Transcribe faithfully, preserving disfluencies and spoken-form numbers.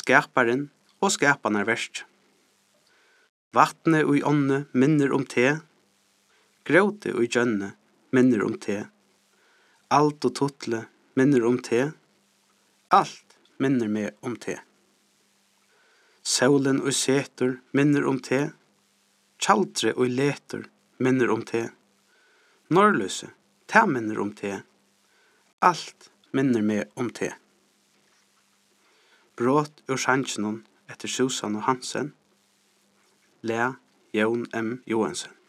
skaparen og skapanar verk. Vatne og i ånne minner om te, gråte og i gjønne minner om te, alt og tutle minner om te, alt minner meg om te. Solen og setur minner om te, tjaldre og letur minner om te, norrløse, ta minner om te, alt minner meg om te. Brått ur sjansjonen etter Susan og Hansen, Lea Jón M. Johansen.